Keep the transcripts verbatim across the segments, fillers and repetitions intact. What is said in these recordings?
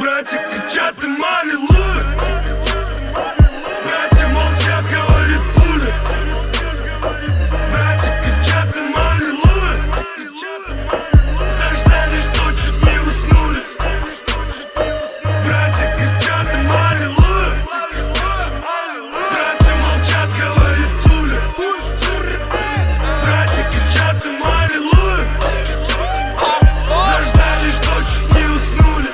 Братья кричат им аллилуйя. Братья молчат, говорит пуля. Братья кричат им аллилуйя. Заждали, что чуть не уснули. Братья кричат им аллилуйя. Братья молчат, говорит пуля. Братья кричат им аллилуйя. Заждали, что чуть не уснули.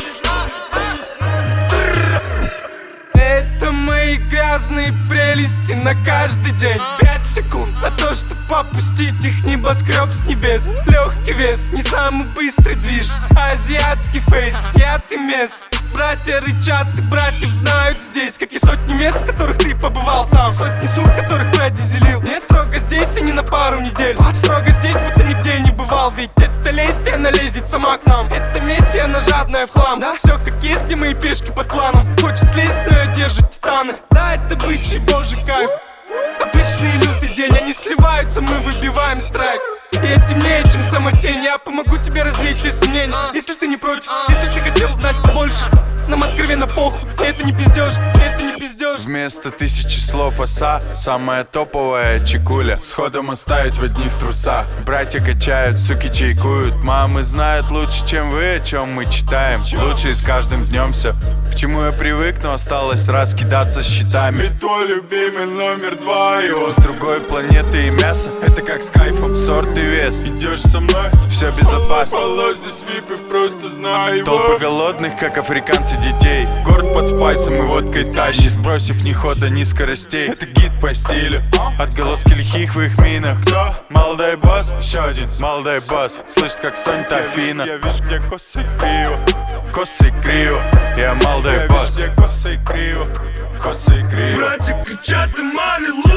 Это мои грязные прелести на каждый день. Пять секунд на то, чтобы опустить их небоскреб с небес. Легкий вес, не самый быстрый движ. Азиатский фейс, я ты мес. Братья рычат, и братьев знают здесь. Как и сотни мест, в которых ты побывал сам. Сотни сумм, которых продизелил. Нет, строго здесь, а не на пару недель. Строго здесь, будто нигде не бывал. Ведь это лесть, и она лезет сама к нам. Это месть, и она жадная в хлам. Да, все как есть, где мои пешки под планом. Хочет слезть, но я держу титаны. Да, это бычий божий кайф. Обычный лютый день, они сливаются, мы выбиваем страйк. И я темнее, чем сама тень. Я помогу тебе развеять все сомнения. Если ты не против, если ты хотел узнать побольше, нам откровенно похуй, и это не пиздёж, и это не пиздёж. Вместо тысячи слов оса, самая топовая чекуля. Сходом оставить в одних трусах. Братья качают, суки чайкуют. Мамы знают лучше, чем вы, о чем мы читаем. Лучше и с каждым днем все. К чему я привык, но осталось раз кидаться щитами. И твой любимый номер два, его с другой планеты и мясо. Это как с кайфом, сорт и вес. Идешь со мной, все безопасно. полос здесь випы, просто знаю его. Толпы голодных, как африканцы детей. Город под спайсом и водкой тащи. Сбросив ни хода, ни скоростей. Это гид по стилю, отголоски лихих в их минах. Кто? Молодой босс, еще один молодой босс. Слышит, как стонет Афина. Я вижу, где косы криво. Косы криво, я молодой босс. Я вижу, где косы криво. Косы криво. Братья кричат им аллилуйя.